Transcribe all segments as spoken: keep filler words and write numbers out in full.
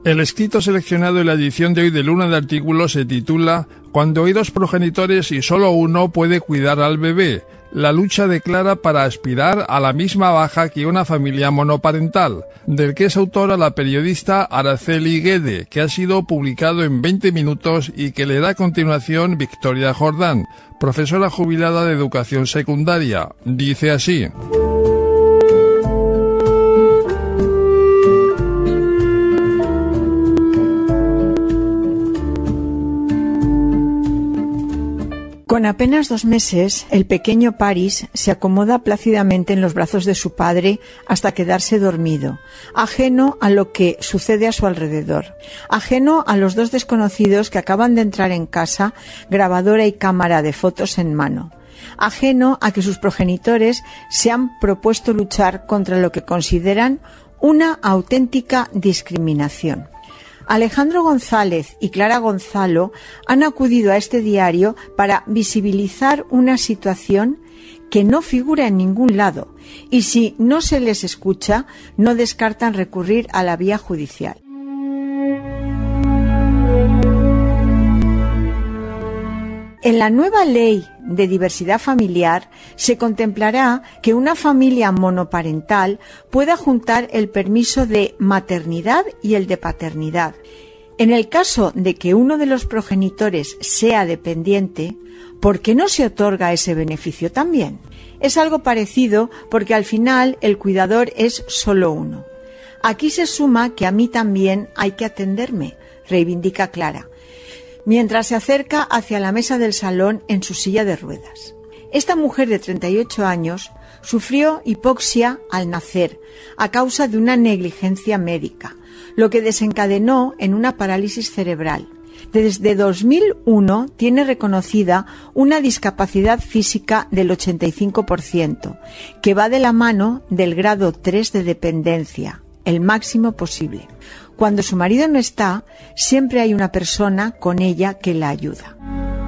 El escrito seleccionado en la edición de hoy de Luna de Artículos se titula «Cuando hay dos progenitores y solo uno puede cuidar al bebé. La lucha de Clara para aspirar a la misma baja que una familia monoparental», del que es autora la periodista Araceli Guede, que ha sido publicado en veinte minutos y que le da a continuación Victoria Jordán, profesora jubilada de educación secundaria. Dice así: Con apenas dos meses, el pequeño Paris se acomoda plácidamente en los brazos de su padre hasta quedarse dormido, ajeno a lo que sucede a su alrededor, ajeno a los dos desconocidos que acaban de entrar en casa, grabadora y cámara de fotos en mano, ajeno a que sus progenitores se han propuesto luchar contra lo que consideran una auténtica discriminación. Alejandro González y Clara Gonzalo han acudido a este diario para visibilizar una situación que no figura en ningún lado y, si no se les escucha, no descartan recurrir a la vía judicial. En la nueva ley de diversidad familiar se contemplará que una familia monoparental pueda juntar el permiso de maternidad y el de paternidad. En el caso de que uno de los progenitores sea dependiente, ¿por qué no se otorga ese beneficio también? Es algo parecido porque al final el cuidador es solo uno. Aquí se suma que a mí también hay que atenderme, reivindica Clara, mientras se acerca hacia la mesa del salón en su silla de ruedas. Esta mujer de treinta y ocho años sufrió hipoxia al nacer a causa de una negligencia médica, lo que desencadenó en una parálisis cerebral. Desde dos mil uno tiene reconocida una discapacidad física del ochenta y cinco por ciento, que va de la mano del grado tres de dependencia, el máximo posible. Cuando su marido no está, siempre hay una persona con ella que la ayuda.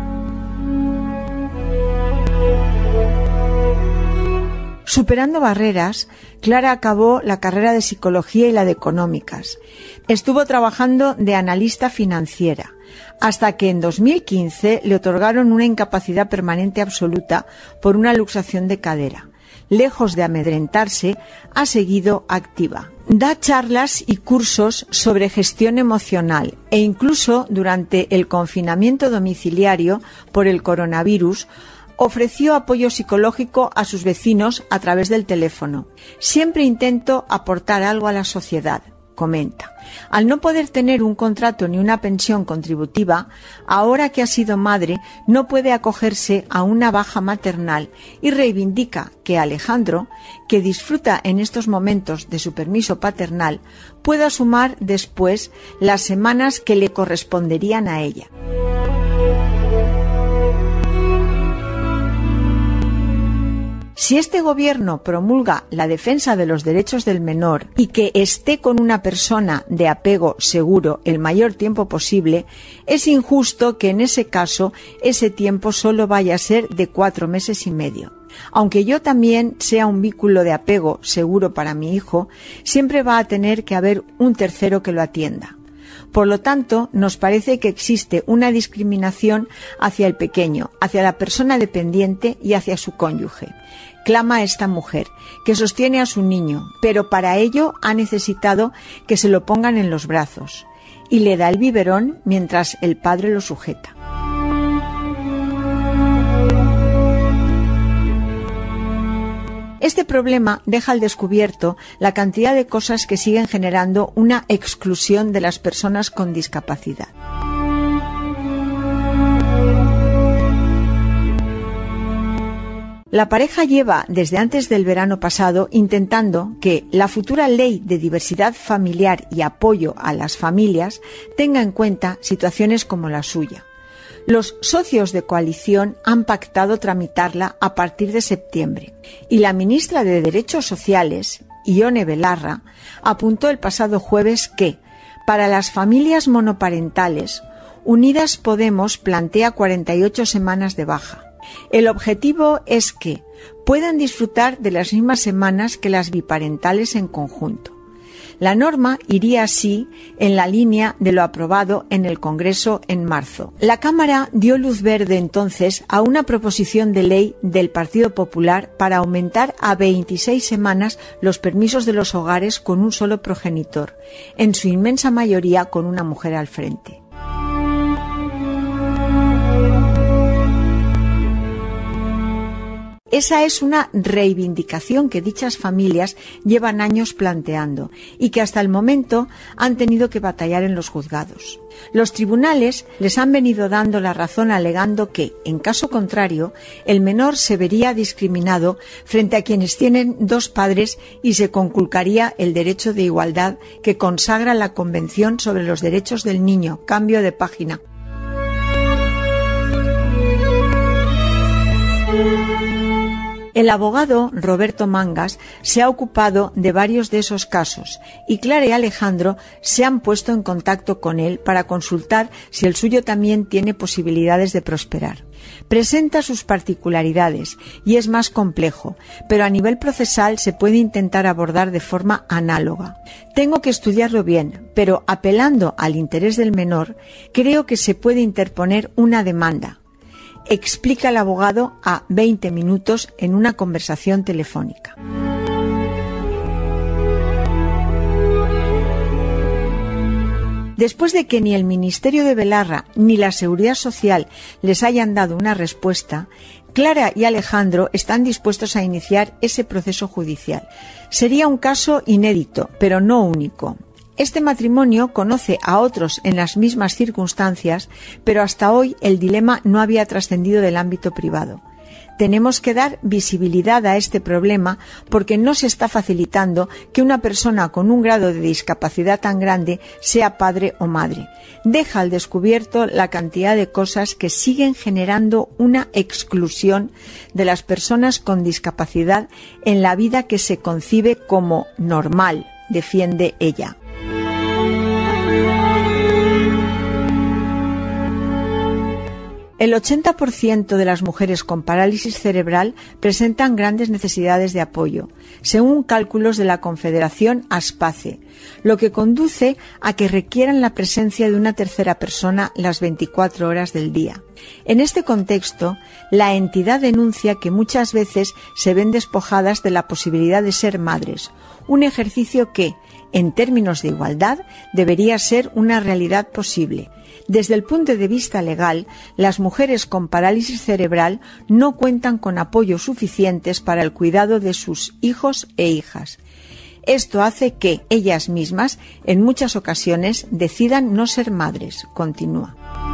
Superando barreras, Clara acabó la carrera de psicología y la de económicas. Estuvo trabajando de analista financiera, hasta que en dos mil quince le otorgaron una incapacidad permanente absoluta por una luxación de cadera. Lejos de amedrentarse, ha seguido activa. Da charlas y cursos sobre gestión emocional e incluso durante el confinamiento domiciliario por el coronavirus ofreció apoyo psicológico a sus vecinos a través del teléfono. Siempre intento aportar algo a la sociedad, comenta. Al no poder tener un contrato ni una pensión contributiva, ahora que ha sido madre, no puede acogerse a una baja maternal y reivindica que Alejandro, que disfruta en estos momentos de su permiso paternal, pueda sumar después las semanas que le corresponderían a ella. Si este gobierno promulga la defensa de los derechos del menor y que esté con una persona de apego seguro el mayor tiempo posible, es injusto que en ese caso ese tiempo solo vaya a ser de cuatro meses y medio. Aunque yo también sea un vínculo de apego seguro para mi hijo, siempre va a tener que haber un tercero que lo atienda. Por lo tanto, nos parece que existe una discriminación hacia el pequeño, hacia la persona dependiente y hacia su cónyuge. Clama esta mujer, que sostiene a su niño, pero para ello ha necesitado que se lo pongan en los brazos, y le da el biberón mientras el padre lo sujeta. Este problema deja al descubierto la cantidad de cosas que siguen generando una exclusión de las personas con discapacidad. La pareja lleva desde antes del verano pasado intentando que la futura ley de diversidad familiar y apoyo a las familias tenga en cuenta situaciones como la suya. Los socios de coalición han pactado tramitarla a partir de septiembre y la ministra de Derechos Sociales, Ione Belarra, apuntó el pasado jueves que, para las familias monoparentales, Unidas Podemos plantea cuarenta y ocho semanas de baja. El objetivo es que puedan disfrutar de las mismas semanas que las biparentales en conjunto. La norma iría así en la línea de lo aprobado en el Congreso en marzo. La Cámara dio luz verde entonces a una proposición de ley del Partido Popular para aumentar a veintiséis semanas los permisos de los hogares con un solo progenitor, en su inmensa mayoría con una mujer al frente. Esa es una reivindicación que dichas familias llevan años planteando y que hasta el momento han tenido que batallar en los juzgados. Los tribunales les han venido dando la razón alegando que, en caso contrario, el menor se vería discriminado frente a quienes tienen dos padres y se conculcaría el derecho de igualdad que consagra la Convención sobre los Derechos del Niño. Cambio de página. El abogado Roberto Mangas se ha ocupado de varios de esos casos y Clara y Alejandro se han puesto en contacto con él para consultar si el suyo también tiene posibilidades de prosperar. Presenta sus particularidades y es más complejo, pero a nivel procesal se puede intentar abordar de forma análoga. Tengo que estudiarlo bien, pero apelando al interés del menor, creo que se puede interponer una demanda. Explica el abogado a veinte minutos en una conversación telefónica. Después de que ni el Ministerio de Belarra ni la Seguridad Social les hayan dado una respuesta, Clara y Alejandro están dispuestos a iniciar ese proceso judicial. Sería un caso inédito, pero no único. Este matrimonio conoce a otros en las mismas circunstancias, pero hasta hoy el dilema no había trascendido del ámbito privado. Tenemos que dar visibilidad a este problema porque no se está facilitando que una persona con un grado de discapacidad tan grande sea padre o madre. Deja al descubierto la cantidad de cosas que siguen generando una exclusión de las personas con discapacidad en la vida que se concibe como normal, defiende ella. El ochenta por ciento de las mujeres con parálisis cerebral presentan grandes necesidades de apoyo, según cálculos de la Confederación ASPACE, lo que conduce a que requieran la presencia de una tercera persona las veinticuatro horas del día. En este contexto, la entidad denuncia que muchas veces se ven despojadas de la posibilidad de ser madres, un ejercicio que, en términos de igualdad, debería ser una realidad posible. Desde el punto de vista legal, las mujeres con parálisis cerebral no cuentan con apoyos suficientes para el cuidado de sus hijos e hijas. Esto hace que ellas mismas, en muchas ocasiones, decidan no ser madres, continúa.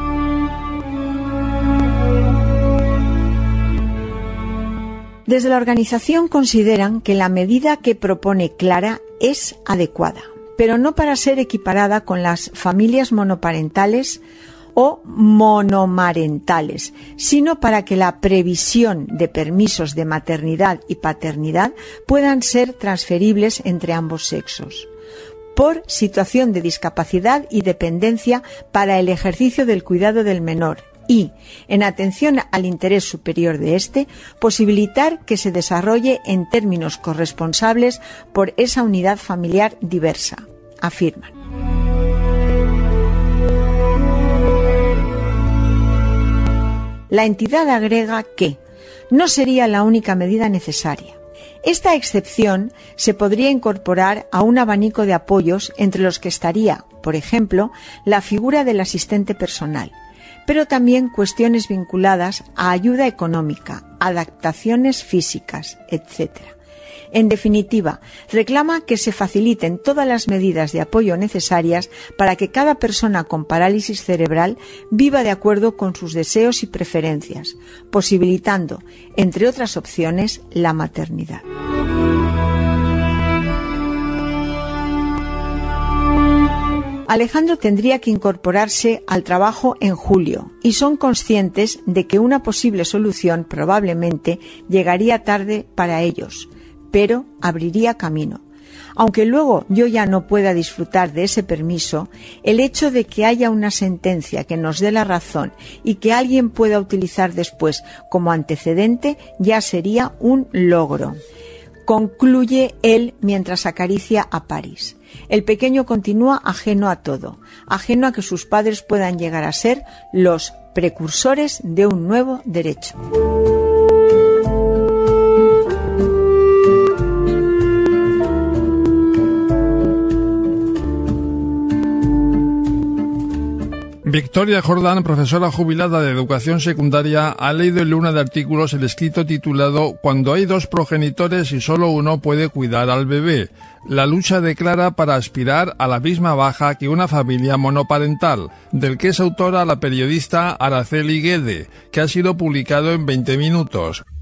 Desde la organización consideran que la medida que propone Clara es adecuada, pero no para ser equiparada con las familias monoparentales o monomarentales, sino para que la previsión de permisos de maternidad y paternidad puedan ser transferibles entre ambos sexos, por situación de discapacidad y dependencia para el ejercicio del cuidado del menor y, en atención al interés superior de éste, posibilitar que se desarrolle en términos corresponsables por esa unidad familiar diversa, afirman. La entidad agrega que no sería la única medida necesaria. Esta excepción se podría incorporar a un abanico de apoyos entre los que estaría, por ejemplo, la figura del asistente personal, pero también cuestiones vinculadas a ayuda económica, adaptaciones físicas, etcétera. En definitiva, reclama que se faciliten todas las medidas de apoyo necesarias para que cada persona con parálisis cerebral viva de acuerdo con sus deseos y preferencias, posibilitando, entre otras opciones, la maternidad. Alejandro tendría que incorporarse al trabajo en julio y son conscientes de que una posible solución probablemente llegaría tarde para ellos, pero abriría camino. Aunque luego yo ya no pueda disfrutar de ese permiso, el hecho de que haya una sentencia que nos dé la razón y que alguien pueda utilizar después como antecedente ya sería un logro. concluye él mientras acaricia a Paris. El pequeño continúa ajeno a todo, ajeno a que sus padres puedan llegar a ser los precursores de un nuevo derecho. Victoria Jordán, profesora jubilada de educación secundaria, ha leído en Luna de Artículos el escrito titulado «Cuando hay dos progenitores y solo uno puede cuidar al bebé. La lucha de Clara para aspirar a la misma baja que una familia monoparental», del que es autora la periodista Araceli Guede, que ha sido publicado en veinte minutos.